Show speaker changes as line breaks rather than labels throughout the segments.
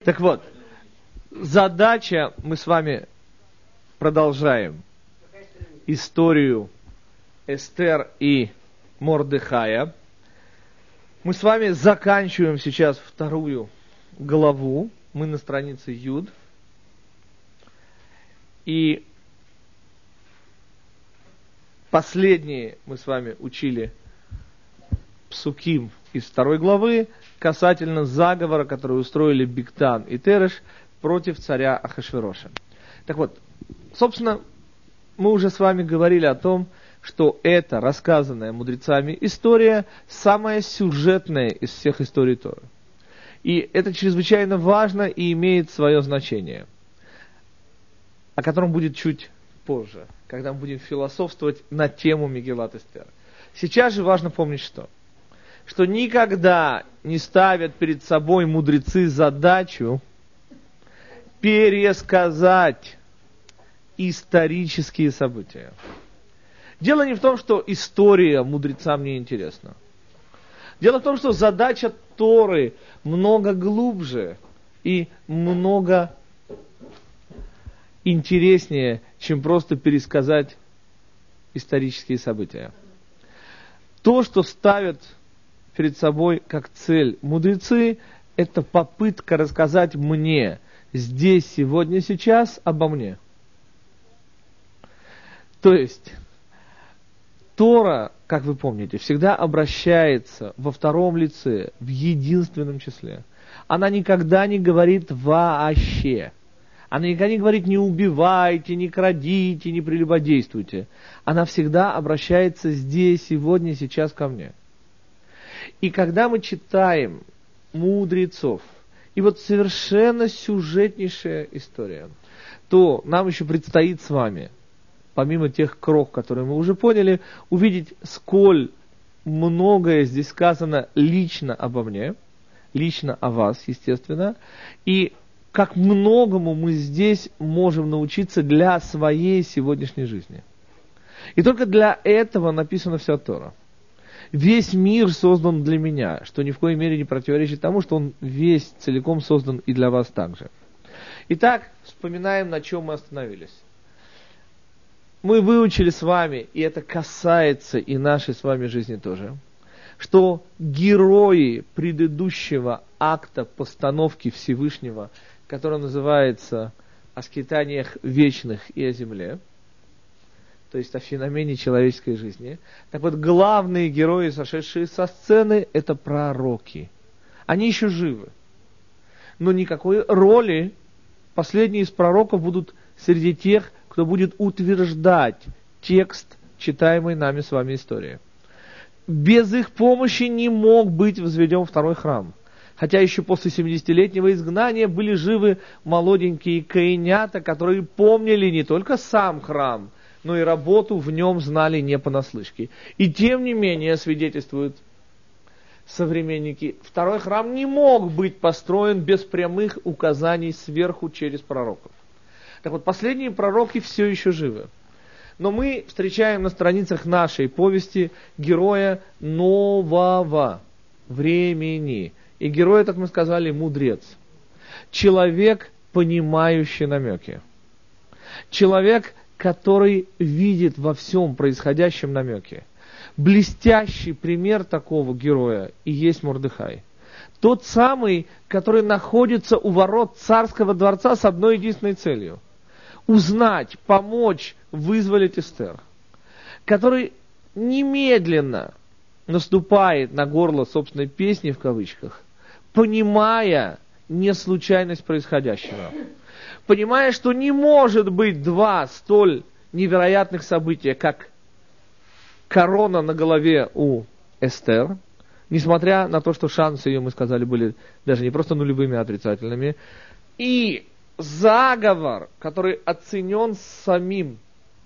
Так вот, задача, мы с вами продолжаем историю Эстер и Мордехая. Мы с вами заканчиваем сейчас 2 главу. Мы на странице Юд. И последние мы с вами учили псуким из 2 главы касательно заговора, который устроили Бигтан и Тереш против царя Ахашвероша. Так вот, собственно, мы уже с вами говорили о том, что эта рассказанная мудрецами история самая сюжетная из всех историй Торы. И это чрезвычайно важно и имеет свое значение, о котором будет чуть позже, когда мы будем философствовать на тему Мегилат Эстер. Сейчас же важно помнить что никогда не ставят перед собой мудрецы задачу пересказать исторические события. Дело не в том, что история мудрецам не интересна. Дело в том, что задача Торы много глубже и много интереснее, чем просто пересказать исторические события. То, что ставят перед собой как цель мудрецы, это попытка рассказать мне здесь, сегодня, сейчас обо мне. То есть, Тора, как вы помните, всегда обращается во 2 лице, в единственном числе. Она никогда не говорит вообще. Она никогда не говорит не убивайте, не крадите, не прелюбодействуйте. Она всегда обращается здесь, сегодня, сейчас ко мне. И когда мы читаем мудрецов, и вот совершенно сюжетнейшая история, то нам еще предстоит с вами, помимо тех крох, которые мы уже поняли, увидеть, сколь многое здесь сказано лично обо мне, лично о вас, естественно, и как многому мы здесь можем научиться для своей сегодняшней жизни. И только для этого написана вся Тора. Весь мир создан для меня, что ни в коей мере не противоречит тому, что он весь целиком создан и для вас также. Итак, вспоминаем, на чем мы остановились. Мы выучили с вами, и это касается и нашей с вами жизни тоже, что герои предыдущего акта постановки Всевышнего, который называется «О скитаниях вечных и о земле», то есть о феномене человеческой жизни. Так вот, главные герои, сошедшие со сцены, это пророки. Они еще живы. Но никакой роли последние из пророков будут среди тех, кто будет утверждать текст читаемой нами с вами истории. Без их помощи не мог быть возведен 2 храм. Хотя еще после 70-летнего изгнания были живы молоденькие коинята, которые помнили не только сам храм, но и работу в нем знали не понаслышке. И тем не менее, свидетельствуют современники, 2 храм не мог быть построен без прямых указаний сверху через пророков. Так вот, последние пророки все еще живы. Но мы встречаем на страницах нашей повести героя нового времени. И герой, как мы сказали, мудрец. Человек, понимающий намеки. Человек, который видит во всем происходящем намеки. Блестящий пример такого героя и есть Мордехай. Тот самый, который находится у ворот царского дворца с одной единственной целью. Узнать, помочь, вызволить Эстер. Который немедленно наступает на горло собственной песни, в кавычках, понимая неслучайность происходящего. Понимая, что не может быть 2 столь невероятных события, как корона на голове у Эстер, несмотря на то, что шансы ее, мы сказали, были даже не просто нулевыми, а отрицательными, и заговор, который оценен самим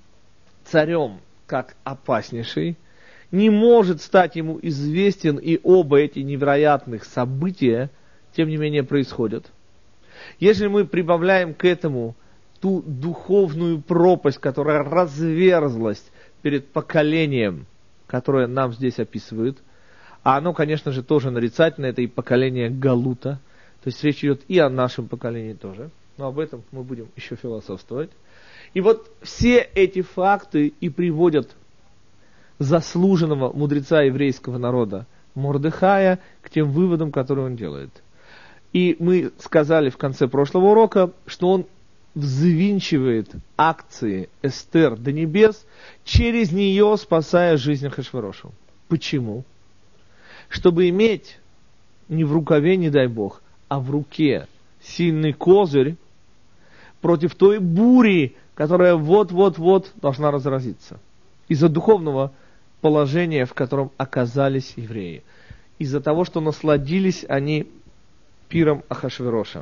царем как опаснейший, не может стать ему известен, и оба эти невероятных события, тем не менее, происходят. Если мы прибавляем к этому ту духовную пропасть, которая разверзлась перед поколением, которое нам здесь описывают, а оно, конечно же, тоже нарицательное, это и поколение Галута, то То есть речь идет и о нашем поколении тоже. Но об этом мы будем еще философствовать. И вот все эти факты и приводят заслуженного мудреца еврейского народа Мордехая к тем выводам, которые он делает. И мы сказали в конце прошлого урока, что он взвинчивает акции Эстер до небес, через нее спасая жизнь Ахашверошу. Почему? Чтобы иметь не в рукаве, не дай Бог, а в руке сильный козырь против той бури, которая вот-вот-вот должна разразиться. Из-за духовного положения, в котором оказались евреи. Из-за того, что насладились они пиром Ахашвероша.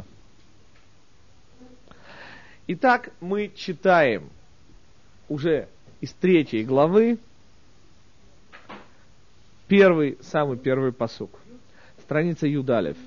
Итак, мы читаем уже из 3 главы самый первый пасук. Страница Юдалев.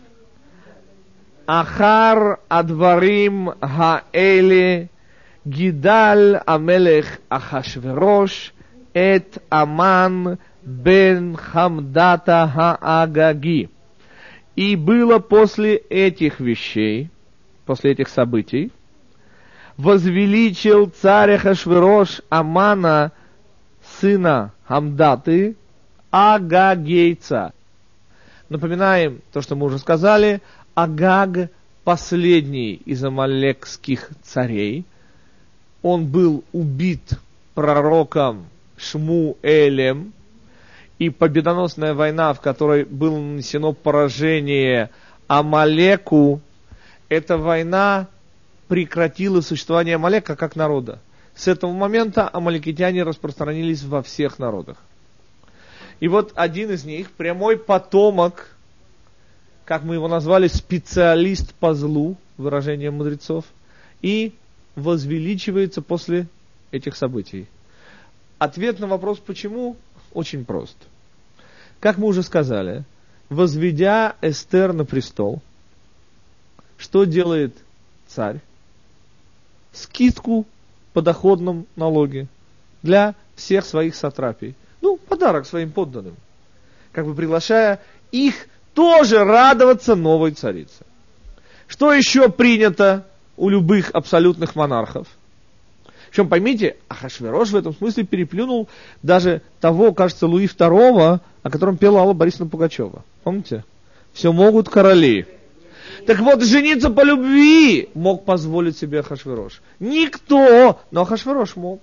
Ахар адварим хаэле гидаль амелех Ахашверош эт Аман бен Хамдата хаагаги. И было после этих вещей, после этих событий, возвеличил царь Ахашверош Амана, сына Хамдаты, агагейца. Напоминаем то, что мы уже сказали. Агаг, последний из амалекских царей, он был убит пророком Шмуэлем, и победоносная война, в которой было нанесено поражение Амалеку, эта война прекратила существование Амалека как народа. С этого момента амалекитяне распространились во всех народах. И вот один из них, прямой потомок, как мы его назвали, специалист по злу, выражение мудрецов, и возвеличивается после этих событий. Ответ на вопрос «почему?» очень прост. Как мы уже сказали, возведя Эстер на престол, что делает царь? Скидку по доходном налоге для всех своих сатрапий. Подарок своим подданным. Как бы приглашая их тоже радоваться новой царице. Что еще принято у любых абсолютных монархов? Причем, поймите, Ахашверош в этом смысле переплюнул даже того, кажется, Луи II, о котором пела Алла Борисовна Пугачева. Помните? Все могут короли. Так вот, жениться по любви мог позволить себе Ахашверош. Никто, но Ахашверош мог.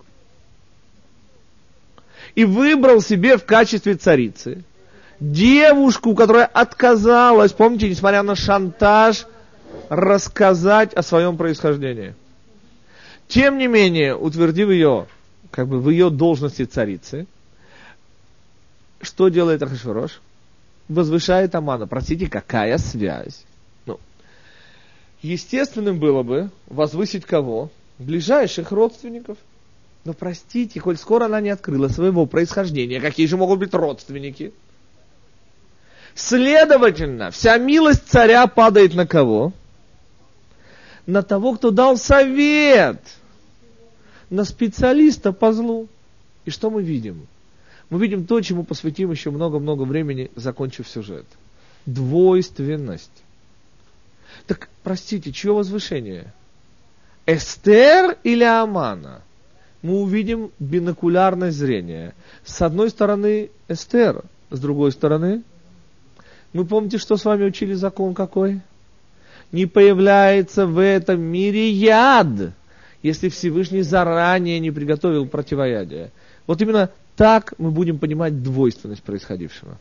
И выбрал себе в качестве царицы девушку, которая отказалась, помните, несмотря на шантаж, рассказать о своем происхождении. Тем не менее, утвердив ее, в ее должности царицы, что делает Ахашверош? Возвышает Амана. Простите, какая связь? Естественным было бы возвысить кого? Ближайших родственников. Но простите, коль скоро она не открыла своего происхождения, какие же могут быть родственники? Следовательно, вся милость царя падает на кого? На того, кто дал совет. На специалиста по злу. И что мы видим? Мы видим то, чему посвятим еще много-много времени, закончив сюжет. Двойственность. Так, простите, чье возвышение? Эстер или Амана? Мы увидим бинокулярное зрение. С одной стороны Эстер, с другой стороны, мы помните, что с вами учили закон какой? Не появляется в этом мире яд, если Всевышний заранее не приготовил противоядие. Вот именно так мы будем понимать двойственность происходившего.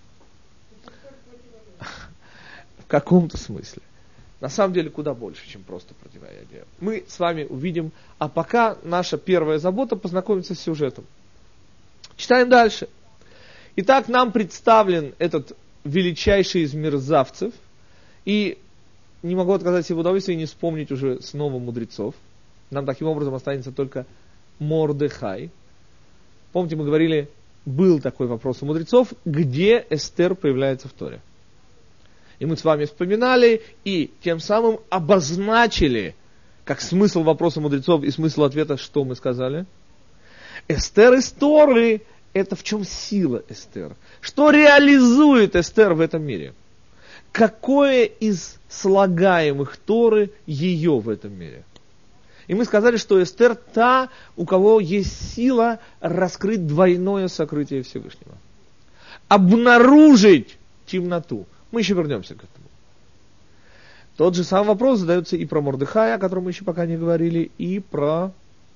В каком-то смысле. На самом деле куда больше, чем просто противоядие. Мы с вами увидим, а пока наша первая забота познакомиться с сюжетом. Читаем дальше. Итак, нам представлен этот величайший из мерзавцев, и не могу отказать себе в удовольствии не вспомнить уже снова мудрецов. Нам таким образом останется только Мордехай. Помните, мы говорили, был такой вопрос у мудрецов, где Эстер появляется в Торе. И мы с вами вспоминали и тем самым обозначили, как смысл вопроса мудрецов и смысл ответа, что мы сказали. Эстер из Торы – это в чем сила Эстер? Что реализует Эстер в этом мире? какое из слагаемых Торы ее в этом мире. И мы сказали, что Эстер та, у кого есть сила раскрыть двойное сокрытие Всевышнего. Обнаружить темноту. Мы еще вернемся к этому. Тот же самый вопрос задается и про Мордехая, о котором мы еще пока не говорили, и про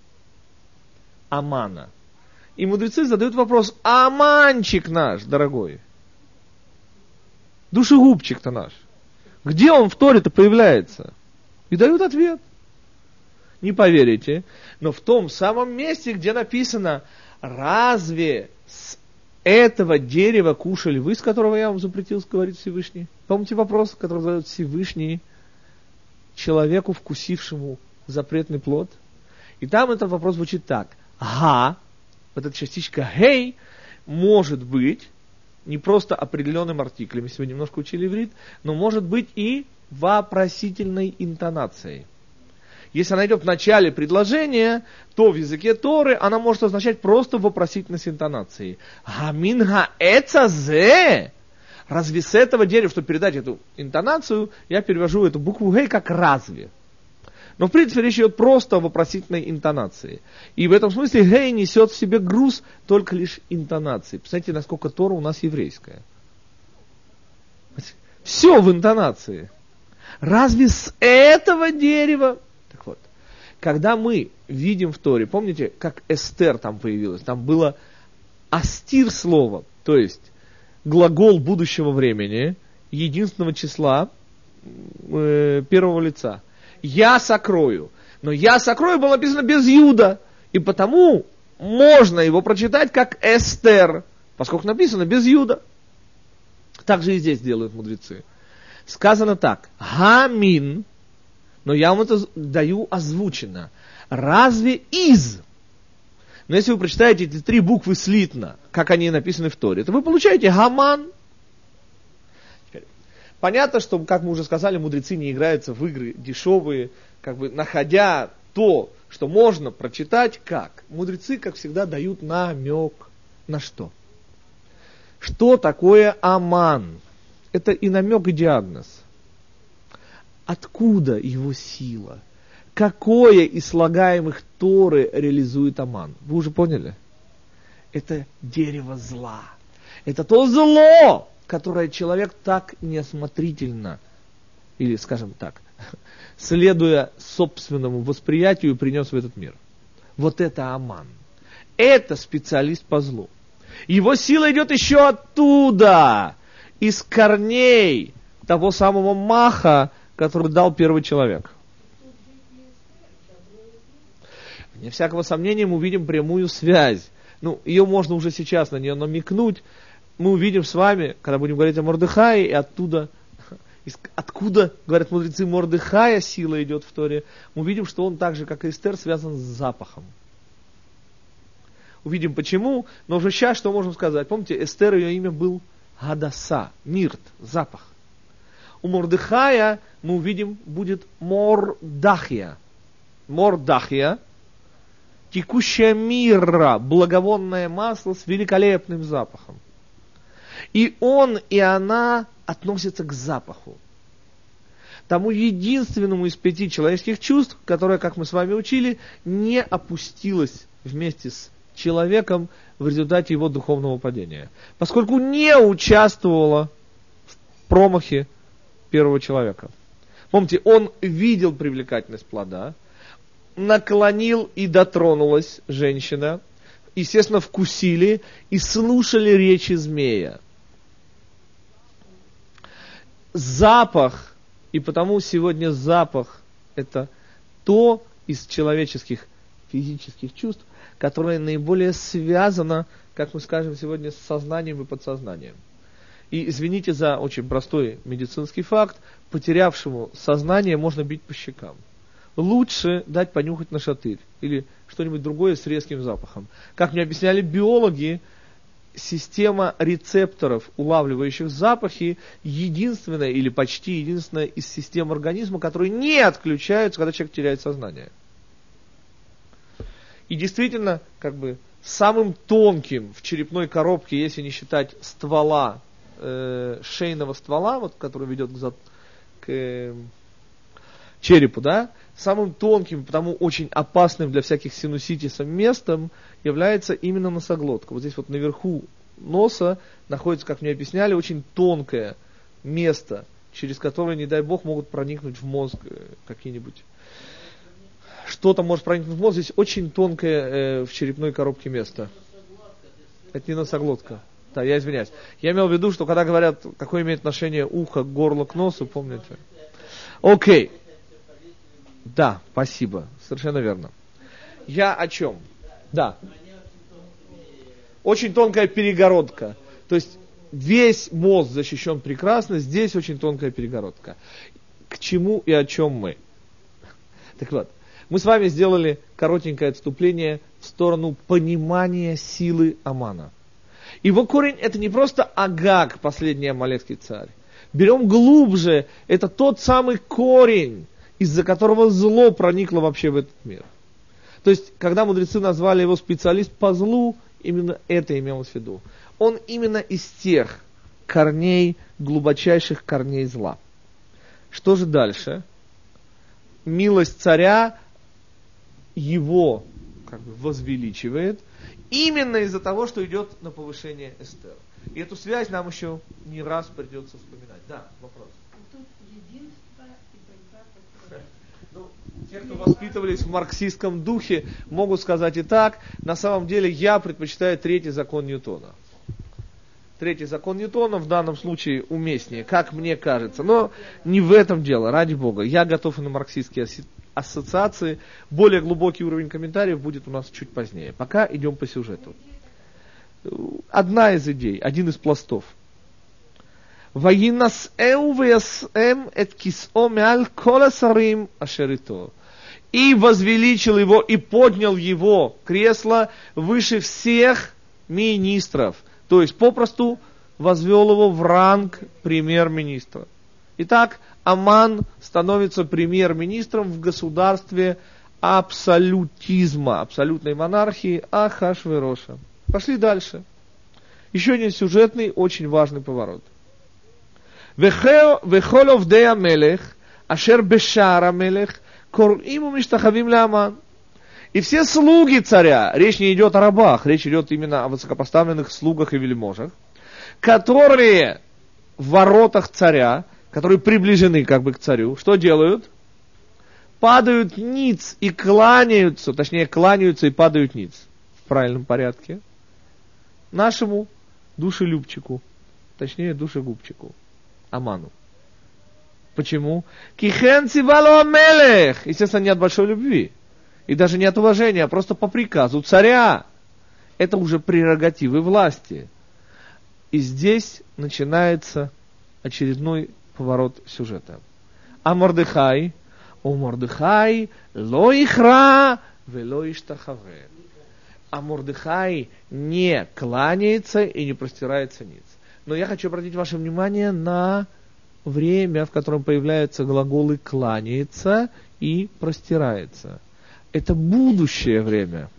Амана. И мудрецы задают вопрос: Аманчик наш, дорогой, душегубчик-то наш, где он в Торе-то появляется? И дают ответ. Не поверите, но в том самом месте, где написано: разве с этого дерева кушали вы, с которого я вам запретил, говорит Всевышний? Помните вопрос, который задает Всевышний человеку, вкусившему запретный плод? И там этот вопрос звучит так: га, вот эта частичка гей, может быть не просто определенным артиклем, если вы немножко учили иврит, но может быть и вопросительной интонацией. Если она идет в начале предложения, то в языке Торы она может означать просто вопросительность интонации. Гамин гаэцазе. Разве с этого дерева, чтобы передать эту интонацию, я перевожу эту букву гей как разве. Но в принципе речь идет просто о вопросительной интонации. И в этом смысле гей несет в себе груз только лишь интонации. Представляете, насколько Тора у нас еврейская. Все в интонации. Разве с этого дерева? Так вот, когда мы видим в Торе, помните, как Эстер там появилась? Там было астир слово, то есть глагол будущего времени, единственного числа, первого лица. Я сокрою. Но я сокрою было написано без юда. И потому можно его прочитать как Эстер, поскольку написано без юда. Так же и здесь делают мудрецы. Сказано так: гамин, но я вам это даю озвучено. Разве из? Но если вы прочитаете эти три буквы слитно, как они написаны в Торе, то вы получаете гаман. Понятно, что, как мы уже сказали, мудрецы не играются в игры дешевые, как бы находя то, что можно прочитать, как. Мудрецы, как всегда, дают намек на что. Что такое Аман? Это и намек, и диагноз. Откуда его сила? Какое из слагаемых Торы реализует Аман? Вы уже поняли? Это дерево зла. Это то зло, которое человек так неосмотрительно, или, скажем так, следуя собственному восприятию, принес в этот мир. Вот это Аман. Это специалист по злу. Его сила идет еще оттуда, из корней того самого маха, который дал первый человек. Вне всякого сомнения мы увидим прямую связь. Ее можно уже сейчас на нее намекнуть. Мы увидим с вами, когда будем говорить о Мордехае, и оттуда, откуда, говорят мудрецы, Мордехая сила идет в Торе, мы увидим, что он так же, как и Эстер, связан с запахом. Увидим почему, но уже сейчас что можем сказать? Помните, Эстер, ее имя был Гадаса, мирт, запах. У Мордехая, мы увидим, будет Мордахия. Мордахия, текущая мира, благовонное масло с великолепным запахом. И он, и она относятся к запаху. Тому единственному из 5 человеческих чувств, которое, как мы с вами учили, не опустилось вместе с человеком в результате его духовного падения. Поскольку не участвовало в промахе первого человека. Помните, он видел привлекательность плода, наклонил и дотронулась женщина, естественно, вкусили и слушали речи змея. Запах, и потому сегодня запах – это то из человеческих физических чувств, которое наиболее связано, как мы скажем сегодня, с сознанием и подсознанием. И извините за очень простой медицинский факт, потерявшему сознание можно бить по щекам. Лучше дать понюхать на шатырь или что-нибудь другое с резким запахом. Как мне объясняли биологи, система рецепторов, улавливающих запахи, единственная или почти единственная из систем организма, которые не отключаются, когда человек теряет сознание. И действительно, самым тонким в черепной коробке, если не считать ствола шейного ствола, вот, который ведет к черепу, да, самым тонким, потому очень опасным для всяких синуситисов местом является именно носоглотка. Вот здесь вот наверху носа находится, как мне объясняли, очень тонкое место, через которое, не дай бог, могут проникнуть в мозг какие-нибудь. Что-то может проникнуть в мозг. Здесь очень тонкое в черепной коробке место. Это не носоглотка. Да, я извиняюсь. Я имел в виду, что когда говорят, какое имеет отношение ухо, горло к носу, помните? Окей. Да, спасибо. Совершенно верно. Я о чем? Да. Очень тонкая перегородка. То есть весь мозг защищен прекрасно, здесь очень тонкая перегородка. К чему и о чем мы? Так вот, мы с вами сделали коротенькое отступление в сторону понимания силы Амана. Его корень это не просто Агаг, последний амалекский царь. Берем глубже, это тот самый корень, из-за которого зло проникло вообще в этот мир. То есть, когда мудрецы назвали его специалист по злу, именно это имелось в виду. Он именно из тех корней, глубочайших корней зла. Что же дальше? Милость царя его как бы возвеличивает, именно из-за того, что идет на повышение Эстер. И эту связь нам еще не раз придется вспоминать. Да, вопрос.
Тут единство и борьба.
Ну, те, кто воспитывались в марксистском духе, могут сказать и так. На самом деле я предпочитаю третий закон Ньютона. Третий закон Ньютона в данном случае уместнее, как мне кажется. Но не в этом дело, ради Бога. Я готов и на марксистские ассоциации. Более глубокий уровень комментариев будет у нас чуть позднее. Пока идем по сюжету. Одна из идей, один из пластов. «Ваинасэу вясэм эт кисо меаль кол асарим ашер ито». И возвеличил его, и поднял его кресло выше всех министров. То есть, попросту, возвел его в ранг премьер-министра. Итак, Аман становится премьер-министром в государстве абсолютизма, абсолютной монархии Ахашвероша. Пошли дальше. Еще один сюжетный, очень важный поворот. «Вехол овдей амелех, ашер бешар амелех, корим умиштахавим ля Аман». И все слуги царя, речь не идет о рабах, речь идет именно о высокопоставленных слугах и вельможах, которые в воротах царя, которые приближены как бы к царю, что делают? Падают ниц и кланяются, точнее кланяются и падают ниц. В правильном порядке. Нашему душелюбчику, точнее душегубчику, Аману. Почему? Кихен цивало амелех. Естественно, не от большой любви. И даже не от уважения, а просто по приказу царя. Это уже прерогативы власти. И здесь начинается очередной поворот сюжета. А Мордехай, о Мордехай, ло ихра, вело иштахаве. А Мордехай не кланяется и не простирается ниц. Но я хочу обратить ваше внимание на время, в котором появляются глаголы кланяется и простирается. Это будущее время.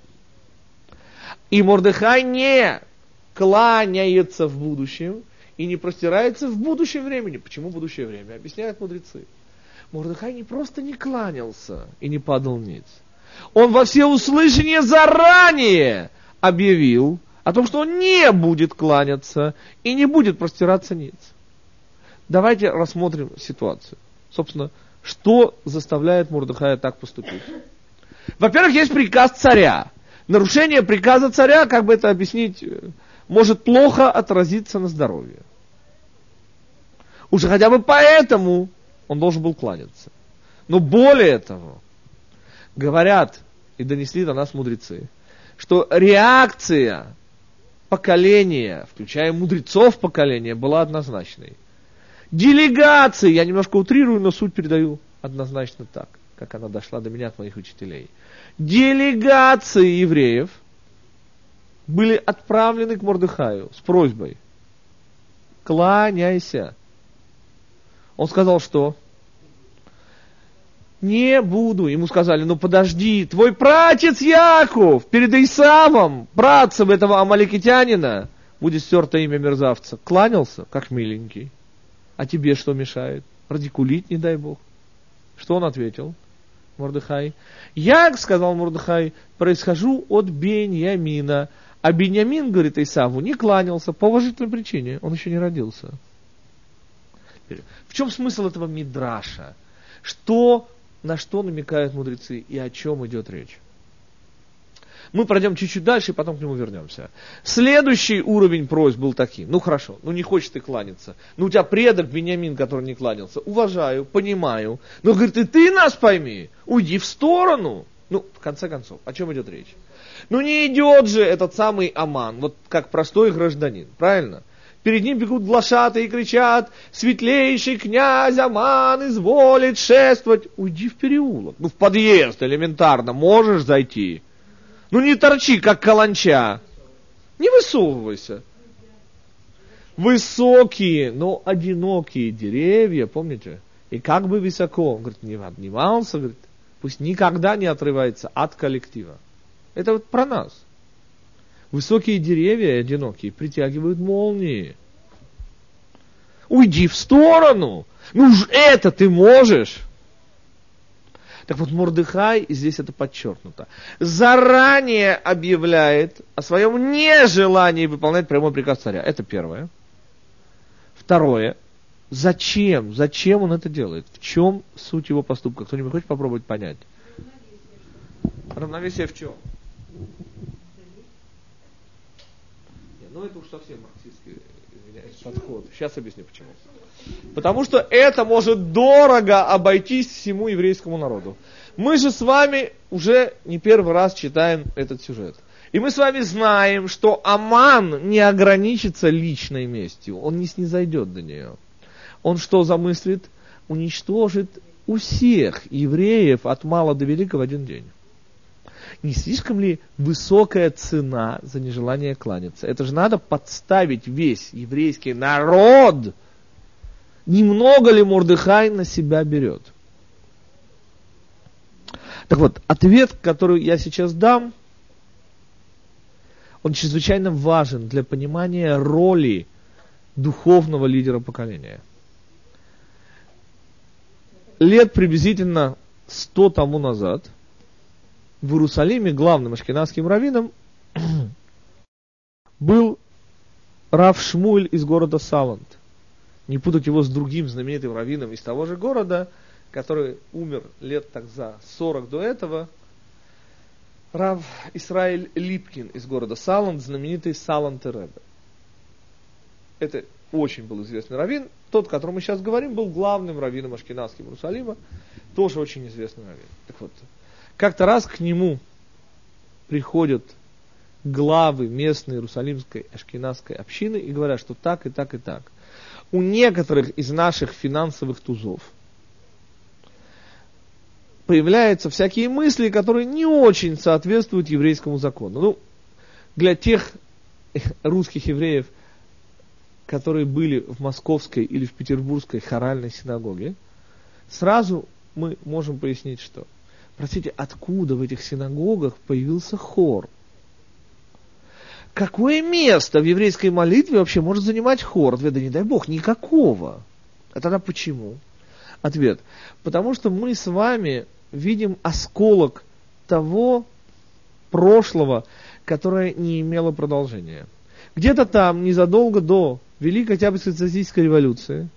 И Мордехай не кланяется в будущем и не простирается в будущем времени. Почему будущее время? Объясняют мудрецы. Мордехай не просто не кланялся и не падал ниц. Он во всеуслышание заранее объявил о том, что он не будет кланяться и не будет простираться ниц. Давайте рассмотрим ситуацию. Собственно, что заставляет Мордехая так поступить? Во-первых, есть приказ царя. Нарушение приказа царя, как бы это объяснить, может плохо отразиться на здоровье. Уже хотя бы поэтому он должен был кланяться. Но более того, говорят и донесли до нас мудрецы, что реакция поколения, включая мудрецов поколения, была однозначной. Делегации, я немножко утрирую, но суть передаю однозначно так, как она дошла до меня от моих учителей. Делегации евреев были отправлены к Мордехаю с просьбой: кланяйся. Он сказал, что? Не буду. Ему сказали: ну подожди, твой пратец Яков перед Исавом, братцем этого амаликитянина, будет стерто имя мерзавца, кланялся, как миленький. А тебе что мешает? Радикулит, не дай Бог. Что он ответил? Мордехай. Я, сказал Мордехай, происхожу от Беньямина. А Беньямин, говорит Исаву, не кланялся по уважительной причине. Он еще не родился. В чем смысл этого мидраша? На что намекают мудрецы и о чем идет речь? Мы пройдем чуть-чуть дальше и потом к нему вернемся. Следующий уровень просьб был таким. Ну хорошо, не хочешь ты кланяться. У тебя предок Беньямин, который не кланялся. Уважаю, понимаю. Но, говорит, и ты нас пойми. Уйди в сторону. В конце концов, о чем идет речь? Не идет же этот самый Аман, вот как простой гражданин, правильно? Перед ним бегут глашатые и кричат: светлейший князь Аман изволит шествовать. Уйди в переулок, в подъезд элементарно, можешь зайти. Не торчи, как каланча. Не высовывайся. Высокие, но одинокие деревья, помните? И как бы высоко, он говорит, не поднимался, говорит, пусть никогда не отрывается от коллектива. Это вот про нас. Высокие деревья и одинокие притягивают молнии. Уйди в сторону. Уж это ты можешь. Так вот, Мордехай, и здесь это подчеркнуто, заранее объявляет о своем нежелании выполнять прямой приказ царя. Это первое. Второе. Зачем? Зачем он это делает? В чем суть его поступка? Кто-нибудь хочет попробовать понять? Равновесие в чем? Это уж совсем марксистский, извиняюсь, подход. Сейчас объясню почему. Потому что это может дорого обойтись всему еврейскому народу. Мы же с вами уже не первый раз читаем этот сюжет. И мы с вами знаем, что Аман не ограничится личной местью. Он не снизойдет до нее. Он что замыслит? Уничтожит у всех евреев от мала до велика в один день. Не слишком ли высокая цена за нежелание кланяться? Это же надо подставить весь еврейский народ. Немного ли Мордехай на себя берет? Так вот, ответ, который я сейчас дам, он чрезвычайно важен для понимания роли духовного лидера поколения. Лет приблизительно 100 тому назад в Иерусалиме главным ашкеназским раввином был Рав Шмуэль из города Саланд. Не путать его с другим знаменитым раввином из того же города, который умер лет так за 40 до этого. Рав Исраэль Липкин из города Саланд, знаменитый Саланд Ребе. Это очень был известный раввин. Тот, о котором мы сейчас говорим, был главным раввином ашкеназским Иерусалима. Тоже очень известный раввин. Так вот, как-то раз к нему приходят главы местной иерусалимской ашкеназской общины и говорят, что так и так и так. У некоторых из наших финансовых тузов появляются всякие мысли, которые не очень соответствуют еврейскому закону. Для тех русских евреев, которые были в московской или в петербургской хоральной синагоге, сразу мы можем пояснить, что простите, откуда в этих синагогах появился хор? Какое место в еврейской молитве вообще может занимать хор? Ответ, да не дай Бог, никакого. А тогда почему? Ответ, потому что мы с вами видим осколок того прошлого, которое не имело продолжения. Где-то там, незадолго до Великой Октябрьской социалистической революции,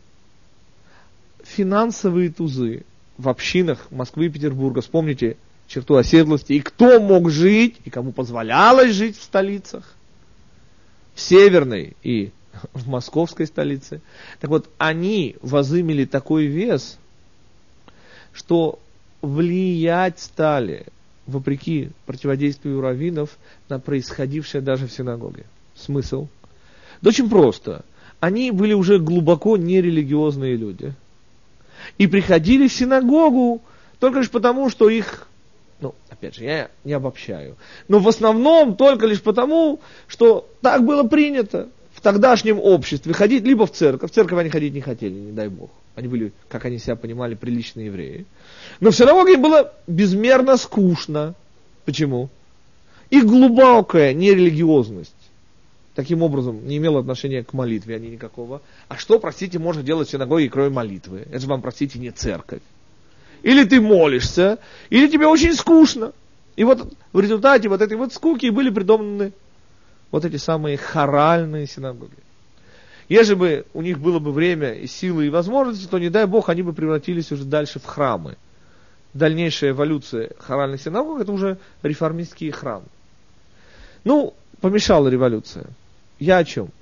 финансовые тузы в общинах Москвы и Петербурга, вспомните черту оседлости, и кто мог жить, и кому позволялось жить в столицах, в северной и в московской столице. Так вот, они возымели такой вес, что влиять стали, вопреки противодействию раввинов, на происходившее даже в синагоге. Смысл? Да очень просто. Они были уже глубоко нерелигиозные люди. И приходили в синагогу только лишь потому, что их, опять же, я не обобщаю, но в основном только лишь потому, что так было принято в тогдашнем обществе, ходить либо в церковь. В церковь они ходить не хотели, не дай Бог. Они были, как они себя понимали, приличные евреи. Но в синагоге им было безмерно скучно. Почему? Их глубокая нерелигиозность таким образом не имело отношения к молитве, они никакого. А что, простите, можно делать в синагоге, кроме молитвы? Это же вам, простите, не церковь. Или ты молишься, или тебе очень скучно. И вот в результате вот этой вот скуки были придуманы вот эти самые хоральные синагоги. Если бы у них было бы время и силы и возможности, то, не дай Бог, они бы превратились уже дальше в храмы. Дальнейшая эволюция хоральных синагог — это уже реформистские храмы. Ну, помешала революция. Я о чем?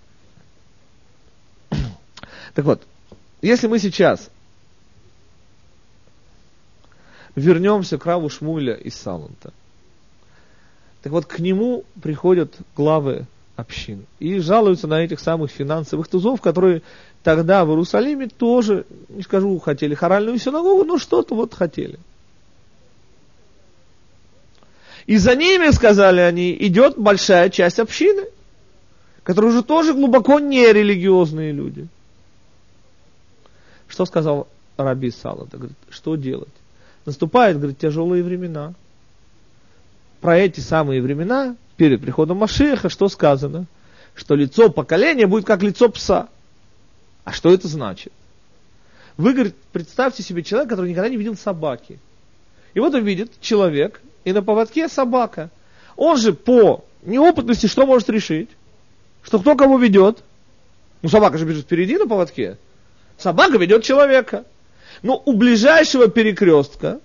Так вот, если мы сейчас вернемся к Раву Шмуэля из Саланта, так вот, к нему приходят главы общин и жалуются на этих самых финансовых тузов, которые тогда в Иерусалиме тоже, не скажу, хотели хоральную синагогу, но что-то вот хотели. И за ними, сказали они, идет большая часть общины, которые уже тоже глубоко нерелигиозные люди. Что сказал раби Саланта? Говорит, что делать? Наступают, говорит, тяжелые времена. Про эти самые времена, перед приходом Машиаха, что сказано? Что лицо поколения будет как лицо пса. А что это значит? Вы, говорит, представьте себе человека, который никогда не видел собаки. И вот он видит человек, и на поводке собака. Он же по неопытности что может решить? Что кто кого ведет? Ну, собака же бежит впереди на поводке. Собака ведет человека. Но у ближайшего перекрестка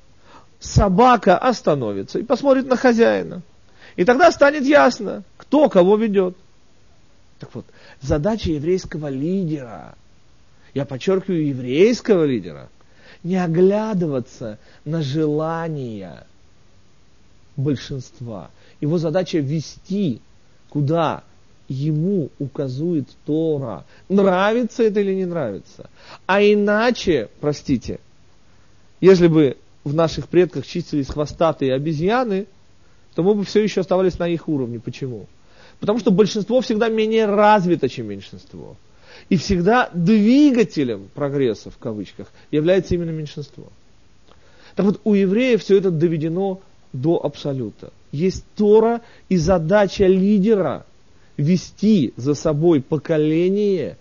собака остановится и посмотрит на хозяина. И тогда станет ясно, кто кого ведет. Так вот, задача еврейского лидера, я подчеркиваю, еврейского лидера, не оглядываться на желания большинства. Его задача вести, куда ему указывает Тора. Нравится это или не нравится. А иначе, простите, если бы в наших предках числились хвостатые обезьяны, то мы бы все еще оставались на их уровне. Почему? Потому что большинство всегда менее развито, чем меньшинство. И всегда двигателем прогресса, в кавычках, является именно меньшинство. Так вот, у евреев все это доведено до абсолюта. Есть Тора, и задача лидера вести за собой поколение,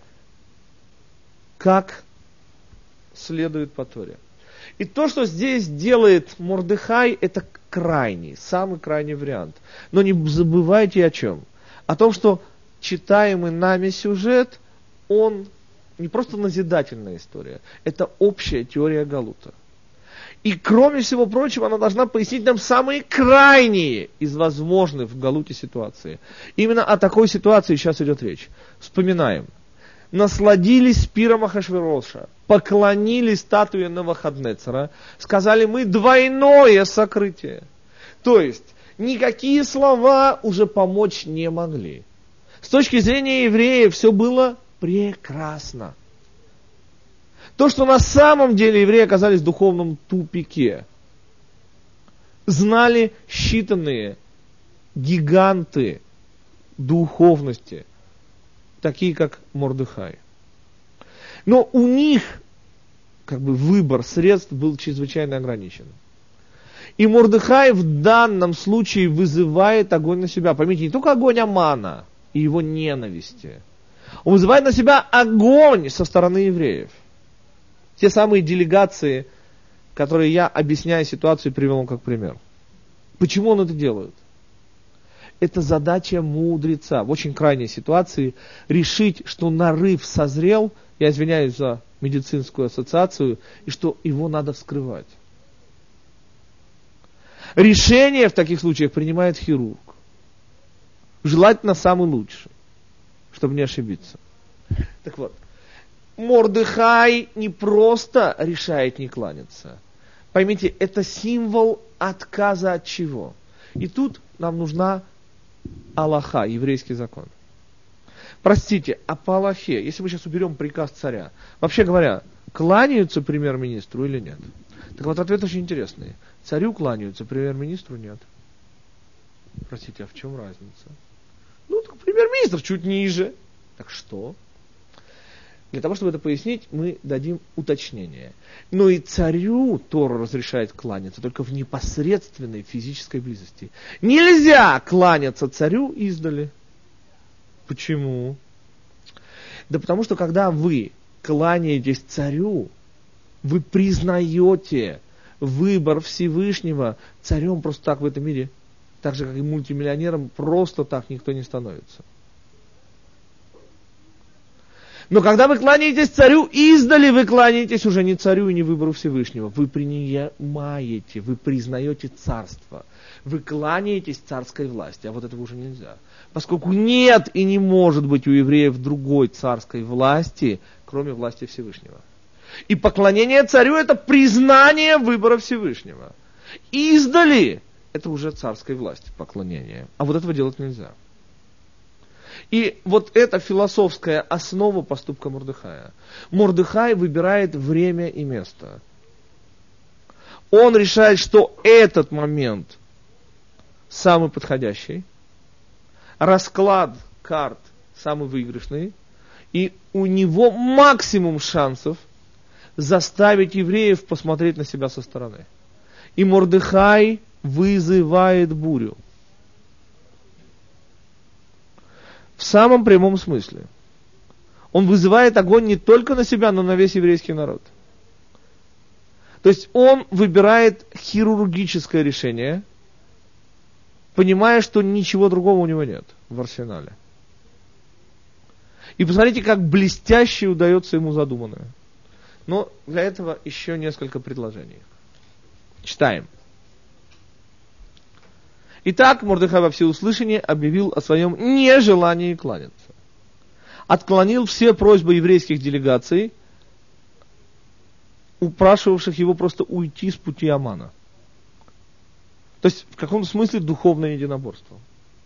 как следует по Торе. И то, что здесь делает Мордехай, это крайний, самый крайний вариант. Но не забывайте о чем? О том, что читаемый нами сюжет, он не просто назидательная история, это общая теория Галута. И кроме всего прочего, она должна пояснить нам самые крайние из возможных в Галуте ситуации. Именно о такой ситуации сейчас идет речь. Вспоминаем. Насладились пиром Ахашвероша, поклонились статуе Навуходоносора, сказали мы двойное сокрытие. То есть, никакие слова уже помочь не могли. С точки зрения евреев все было прекрасно. То, что на самом деле евреи оказались в духовном тупике, знали считанные гиганты духовности, такие как Мордехай. Но у них выбор средств был чрезвычайно ограничен. И Мордехай в данном случае вызывает огонь на себя. Поймите, не только огонь Амана и его ненависти. Он вызывает на себя огонь со стороны евреев. Те самые делегации, которые я, объясняя ситуацию, привел вам как пример. Почему он это делает? Это задача мудреца в очень крайней ситуации решить, что нарыв созрел, я извиняюсь за медицинскую ассоциацию, и что его надо вскрывать. Решение в таких случаях принимает хирург. Желательно самый лучший, чтобы не ошибиться. Так вот, Мордехай не просто решает не кланяться. Поймите, это символ отказа от чего? И тут нам нужна Алаха, еврейский закон. Простите, а по Алахе, если мы сейчас уберем приказ царя, вообще говоря, кланяются премьер-министру или нет? Так вот, ответ очень интересный. Царю кланяются, премьер-министру нет. Простите, а в чем разница? Ну, так премьер-министр чуть ниже. Так что? Для того, чтобы это пояснить, мы дадим уточнение. Но и царю Тора разрешает кланяться, только в непосредственной физической близости. Нельзя кланяться царю издали. Почему? Да потому что когда вы кланяетесь царю, вы признаете выбор Всевышнего. Царем просто так в этом мире, так же как и мультимиллионером, просто так никто не становится. Но когда вы кланяетесь царю, издали вы кланяетесь уже не царю и не выбору Всевышнего. Вы принимаете, вы признаете царство. Вы кланяетесь царской власти, а вот этого уже нельзя. Поскольку нет и не может быть у евреев другой царской власти, кроме власти Всевышнего. И поклонение царю – это признание выбора Всевышнего. Издали – это уже царской власти поклонение. А вот этого делать нельзя. И вот это философская основа поступка Мордехая. Мордехай выбирает время и место. Он решает, что этот момент самый подходящий, расклад карт самый выигрышный, и у него максимум шансов заставить евреев посмотреть на себя со стороны. И Мордехай вызывает бурю. В самом прямом смысле. Он вызывает огонь не только на себя, но на весь еврейский народ. То есть он выбирает хирургическое решение, понимая, что ничего другого у него нет в арсенале. И посмотрите, как блестяще удается ему задуманное. Но для этого еще несколько предложений. Читаем. Итак, Мордехай во всеуслышание объявил о своем нежелании кланяться. Отклонил все просьбы еврейских делегаций, упрашивавших его просто уйти с пути Амана. То есть, в каком-то смысле, духовное единоборство.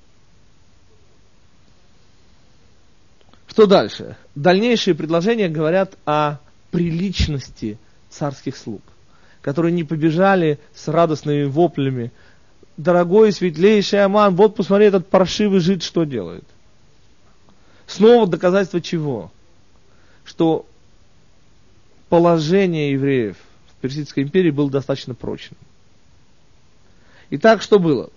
Что дальше? Дальнейшие предложения говорят о приличности царских слуг, которые не побежали с радостными воплями: дорогой светлейший Аман, вот посмотри, этот паршивый жид что делает. Снова доказательство чего? Что положение евреев в Персидской империи было достаточно прочным. Итак, что было?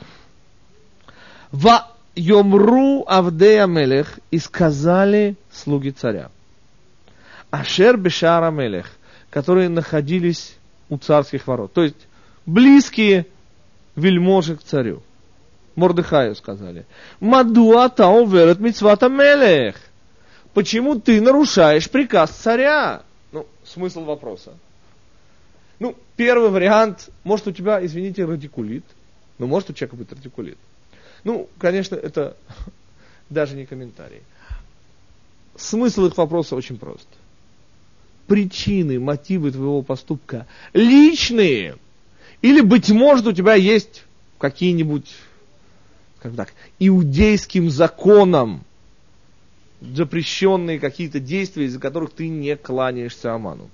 Ва йомру авдея мелех, и сказали слуги царя. Ашер бешара мелех, которые находились у царских ворот. То есть близкие вельможи к царю. Мордехаю сказали: Мадуа таоверет мицвата мелех. Почему ты нарушаешь приказ царя? Смысл вопроса. Первый вариант, может у тебя, извините, радикулит. Может у человека быть радикулит. Конечно, это даже не комментарий. Смысл их вопроса очень прост. Причины, мотивы твоего поступка личные, или, быть может, у тебя есть какие-нибудь, иудейским законом запрещенные какие-то действия, из-за которых ты не кланяешься Аману.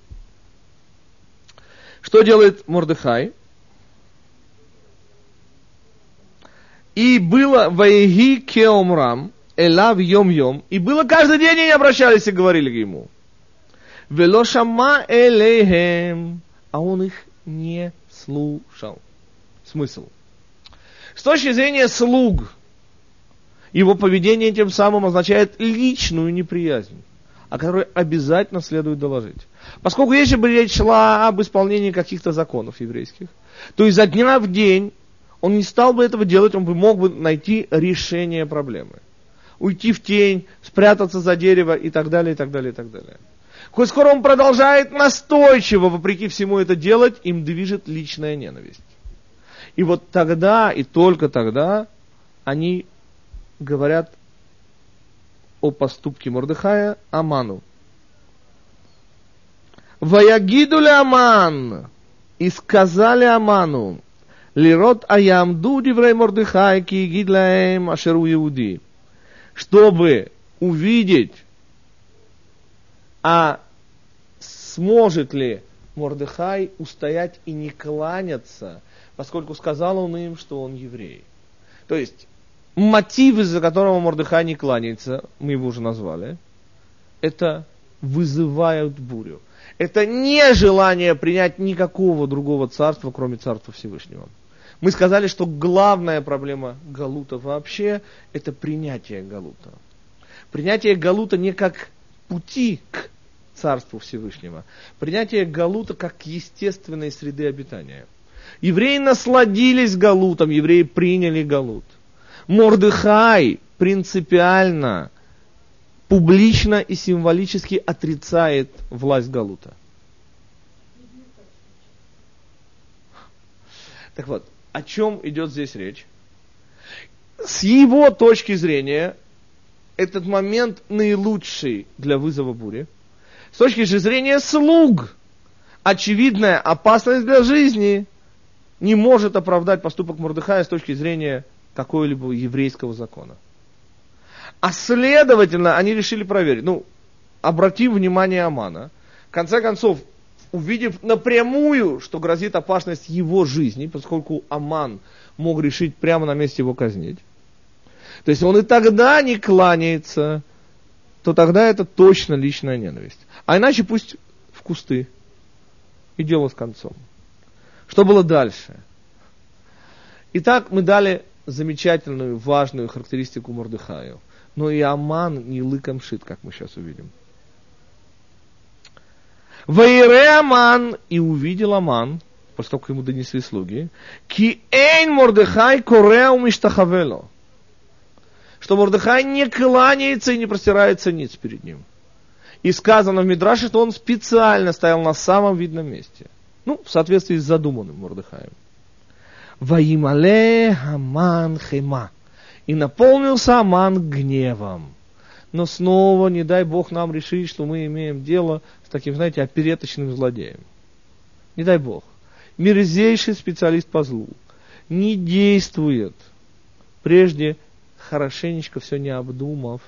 Что делает Мордехай? И было ваеги кеомрам, элав йом-йом, и было каждый день они обращались и говорили к ему. Вело шама элейхем, а он их не слушал. Смысл. С точки зрения слуг, его поведение тем самым означает личную неприязнь, о которой обязательно следует доложить. Поскольку если бы речь шла об исполнении каких-то законов еврейских, то изо дня в день он не стал бы этого делать, он бы мог бы найти решение проблемы. Уйти в тень, спрятаться за дерево и так далее, и так далее, и так далее. Коль скоро он продолжает настойчиво, вопреки всему, это делать, им движет личная ненависть. И вот тогда, и только тогда, они говорят о поступке Мордехая Аману. Ваягиду ли Аман, и сказали Аману, лирот аямду диврей Мордехай ки гидлаем ашеру иуди, чтобы увидеть, а сможет ли Мордехай устоять и не кланяться, поскольку сказал он им, что он еврей. То есть мотив, из-за которого Мордехай не кланяется, мы его уже назвали, это вызывают бурю. Это не желание принять никакого другого царства, кроме царства Всевышнего. Мы сказали, что главная проблема галута вообще – это принятие галута. Принятие галута не как пути к Царству Всевышнего. Принятие галута как естественной среды обитания. Евреи насладились галутом, евреи приняли галут. Мордехай принципиально, публично и символически отрицает власть галута. Так вот, о чем идет здесь речь? С его точки зрения, этот момент наилучший для вызова бури. С точки зрения слуг, очевидная опасность для жизни не может оправдать поступок Мордехая с точки зрения какого-либо еврейского закона. А следовательно, они решили проверить. Обратим внимание Амана. В конце концов, увидев напрямую, что грозит опасность его жизни, поскольку Аман мог решить прямо на месте его казнить. То есть он и тогда не кланяется, то тогда это точно личная ненависть. А иначе пусть в кусты. И дело с концом. Что было дальше? Итак, мы дали замечательную, важную характеристику Мордехаю. Но и Аман не лыком шит, как мы сейчас увидим. Ваире Аман, и увидел Аман, поскольку ему донесли слуги, ки эйн Мордехай кореу миштахавело, что Мордехай не кланяется и не простирается ниц перед ним. И сказано в Мидраше, что он специально стоял на самом видном месте. В соответствии с задуманным Мордехаем. Ваимале Аман хема. И наполнился Аман гневом. Но снова, не дай Бог нам решить, что мы имеем дело с таким, опереточным злодеем. Не дай Бог. Мерзейший специалист по злу не действует, прежде хорошенечко все не обдумав.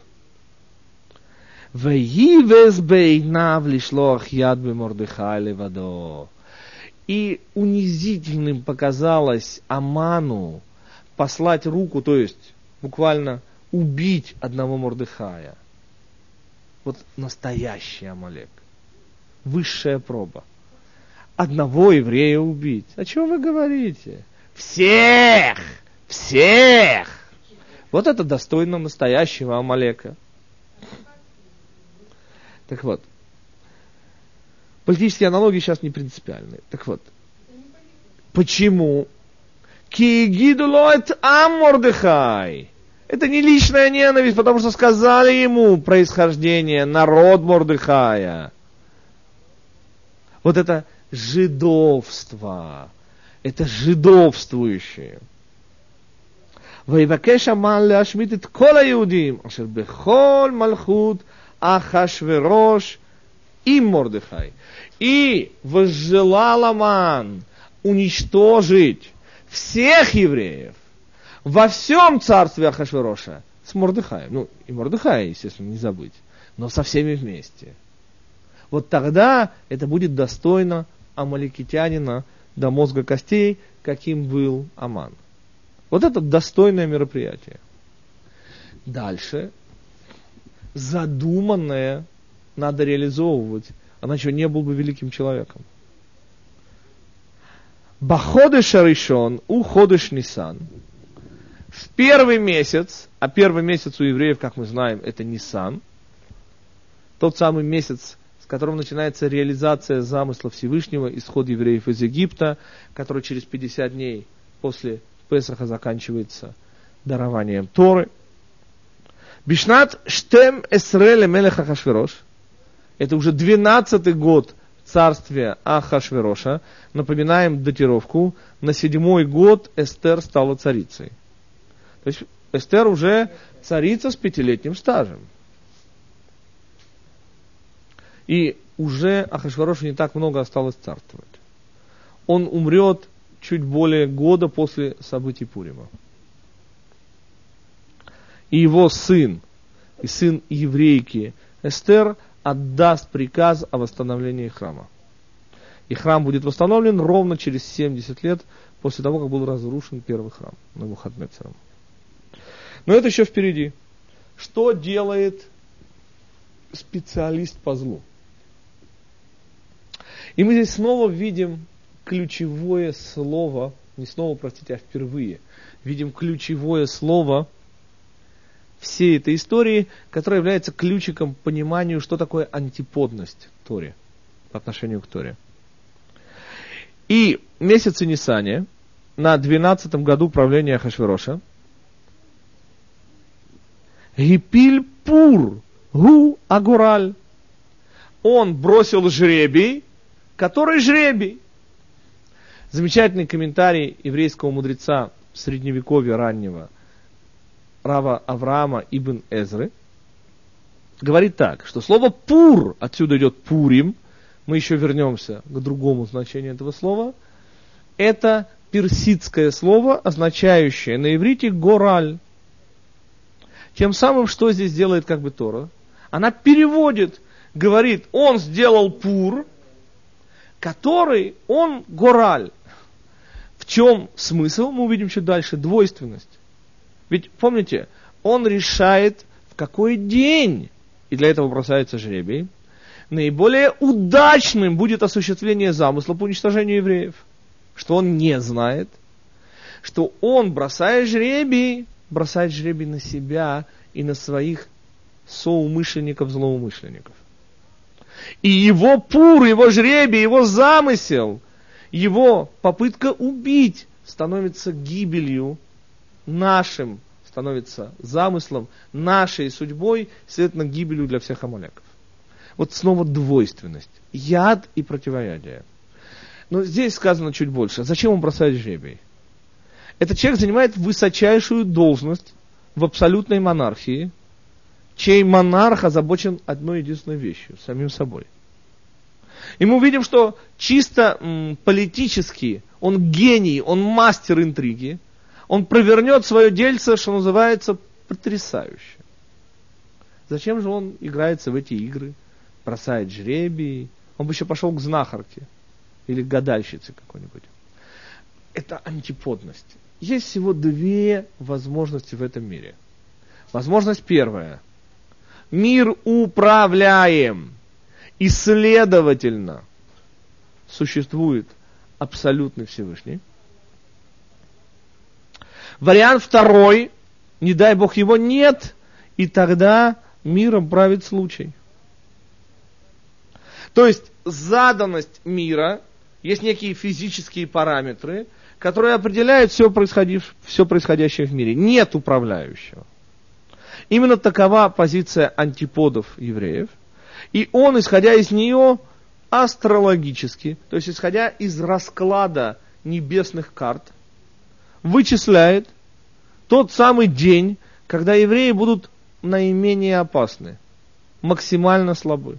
Ваивез бейнав лишлох яд бе Мордехай левадо. И унизительным показалось Аману послать руку, то есть буквально убить одного Мордехая. Вот настоящий Амалек. Высшая проба. Одного еврея убить. О чем вы говорите? Всех! Всех! Вот это достойно настоящего Амалека. Так вот. Политические аналогии сейчас не принципиальны. Так вот. Почему? Кигидулот ам Мордехай. Это не личная ненависть, потому что сказали ему происхождение, народ Мордехая. Вот это жидовство. Это жидовствующие. ויבקש המן להשמיט את כל היהודים אשר בכל מלכות אחשוורוש עם מרדכי. И возжелал Аман уничтожить всех евреев во всем царстве Ахашвероша с Мордехаем. И Мордехая, естественно, не забыть, но со всеми вместе. Вот тогда это будет достойно амаликитянина до мозга костей, каким был Аман. Вот это достойное мероприятие. Дальше. Задуманное надо реализовывать, иначе не был бы великим человеком. Баходеш Аришон, у Ходеш Нисан. В первый месяц, а первый месяц у евреев, как мы знаем, это Нисан, тот самый месяц, с которым начинается реализация замысла Всевышнего, исход евреев из Египта, который через 50 дней после Песаха заканчивается дарованием Торы. Бишнат Штем Эсреле Мелех Ахашверош. Это уже 12-й год царствия Ахашвероша. Напоминаем датировку. На 7-й год Эстер стала царицей. То есть Эстер уже царица с 5-летним стажем. И уже Ахашверошу не так много осталось царствовать. Он умрет чуть более года после событий Пурима. И его сын, и сын еврейки Эстер, отдаст приказ о восстановлении храма. И храм будет восстановлен ровно через 70 лет после того, как был разрушен первый храм Навуходоносором. Но это еще впереди. Что делает специалист по злу? И мы здесь снова видим ключевое слово, не снова, простите, а впервые, видим ключевое слово всей этой истории, которая является ключиком к пониманию, что такое антиподность Торе, по отношению к Торе. И в месяце Нисане, на 12-м году правления Ахашвероша, Гипиль Пур Гу Агураль. Он бросил жребий, который жребий. Замечательный комментарий еврейского мудреца средневековья раннего, Рава Авраама ибн Эзры, говорит так, что слово «пур», отсюда идет «пурим», мы еще вернемся к другому значению этого слова, это персидское слово, означающее на иврите «гораль». Тем самым, что здесь делает как бы Тора? Она переводит, говорит, он сделал пур, который он гораль. В чем смысл? Мы увидим чуть дальше. Двойственность. Ведь, помните, он решает, в какой день, и для этого бросается жребий, наиболее удачным будет осуществление замысла по уничтожению евреев. Что он не знает, что он, бросая жребий, бросает жребий на себя и на своих соумышленников, злоумышленников. И его пур, его жребий, его замысел, его попытка убить становится гибелью нашим, становится замыслом, нашей судьбой, следовательно, гибелью для всех амалеков. Вот снова двойственность. Яд и противоядие. Но здесь сказано чуть больше. Зачем он бросает жребий? Этот человек занимает высочайшую должность в абсолютной монархии, чей монарх озабочен одной единственной вещью, самим собой. И мы увидим, что чисто политически он гений, он мастер интриги, он провернет свое дельце, что называется, потрясающе. Зачем же он играется в эти игры, бросает жребий? Он бы еще пошел к знахарке или к гадальщице какой-нибудь. Это антиподность. Есть всего две возможности в этом мире. Возможность первая. Мир управляем. И, следовательно, существует абсолютный Всевышний. Вариант второй. Не дай Бог его нет. И тогда миром правит случай. То есть заданность мира, есть некие физические параметры, которые определяют все происходящее в мире. Нет управляющего. Именно такова позиция антиподов евреев. И он, исходя из нее, астрологически, то есть исходя из расклада небесных карт, вычисляет тот самый день, когда евреи будут наименее опасны, максимально слабы.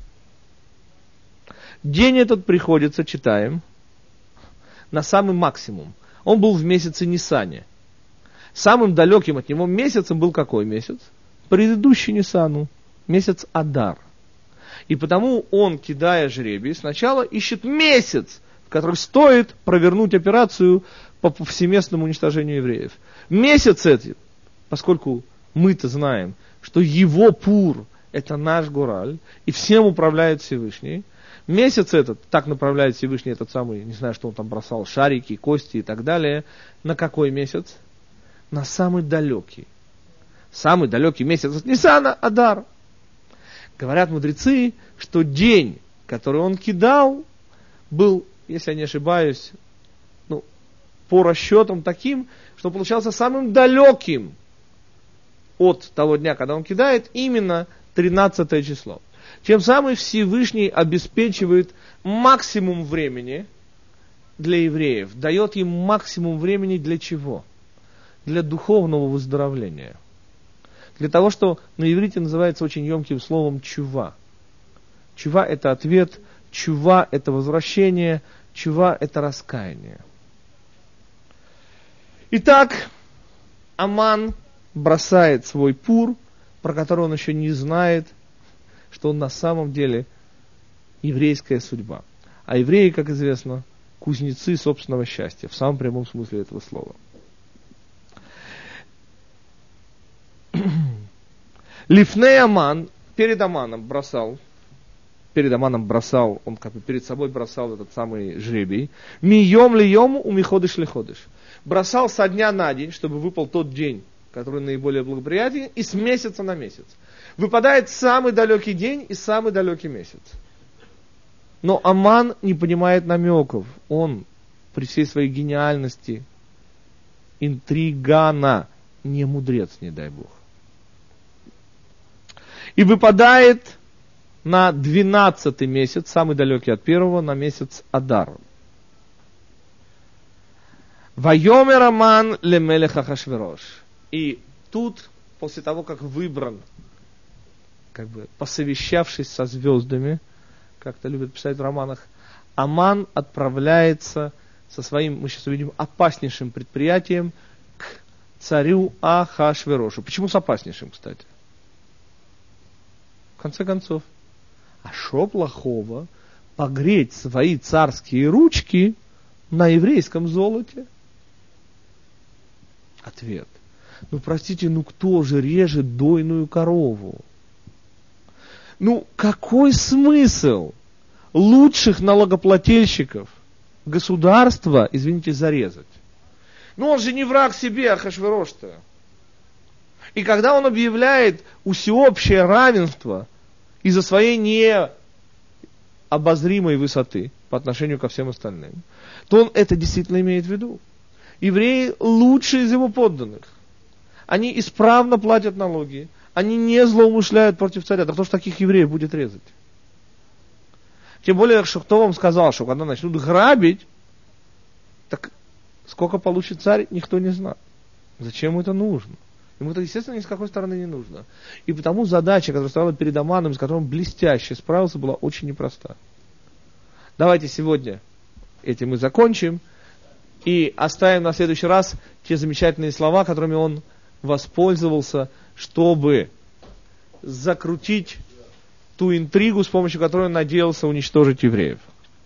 День этот приходится, читаем, на самый максимум. Он был в месяце Нисане. Самым далеким от него месяцем был какой месяц? Предыдущий Нисану, месяц Адар. И потому он, кидая жребий, сначала ищет месяц, в который стоит провернуть операцию по повсеместному уничтожению евреев. Месяц этот, поскольку мы-то знаем, что его пур – это наш гораль, и всем управляет Всевышний, месяц этот, так направляет Всевышний этот самый, не знаю, что он там бросал, шарики, кости и так далее, на какой месяц? На самый далекий. Самый далекий месяц от Нисана – Адар. Говорят мудрецы, что день, который он кидал, был, если я не ошибаюсь, по расчетам таким, что получался самым далеким от того дня, когда он кидает, именно 13 число. Тем самым Всевышний обеспечивает максимум времени для евреев, дает им максимум времени для чего? Для духовного выздоровления. Для того, что на иврите называется очень емким словом чува. Чува – это ответ, чува – это возвращение, чува – это раскаяние. Итак, Аман бросает свой пур, про который он еще не знает, что он на самом деле еврейская судьба. А евреи, как известно, кузнецы собственного счастья, в самом прямом смысле этого слова. Лифней Аман перед Аманом бросал, он как бы перед собой бросал этот самый жребий. Мием ли йому, умиходыш ли ходыш. Бросал со дня на день, чтобы выпал тот день, который наиболее благоприятен, и с месяца на месяц. Выпадает самый далекий день и самый далекий месяц. Но Аман не понимает намеков. Он при всей своей гениальности, интригана, не мудрец, не дай Бог. И выпадает на 12-й месяц, самый далекий от первого, на месяц Адар. Вайомер Аман лемелех Ахашверош. И тут, после того, как выбран, посовещавшись со звездами, как это любят писать в романах, Аман отправляется со своим, мы сейчас увидим, опаснейшим предприятием к царю Ахашверошу. Почему с опаснейшим, кстати? В конце концов, а шо плохого погреть свои царские ручки на еврейском золоте? Ответ. Простите, кто же режет дойную корову? Какой смысл лучших налогоплательщиков государства, зарезать? Он же не враг себе, Ахашверош-то. И когда он объявляет всеобщее равенство из-за своей необозримой высоты по отношению ко всем остальным, то он это действительно имеет в виду. Евреи лучшие из его подданных. Они исправно платят налоги. Они не злоумышляют против царя. Да кто ж таких евреев будет резать? Тем более, что кто вам сказал, что когда начнут грабить, так сколько получит царь, никто не знает. Зачем это нужно? Ему это, естественно, ни с какой стороны не нужно. И потому задача, которая стояла перед Аманом, с которой он блестяще справился, была очень непроста. Давайте сегодня этим мы закончим и оставим на следующий раз те замечательные слова, которыми он воспользовался, чтобы закрутить ту интригу, с помощью которой он надеялся уничтожить евреев.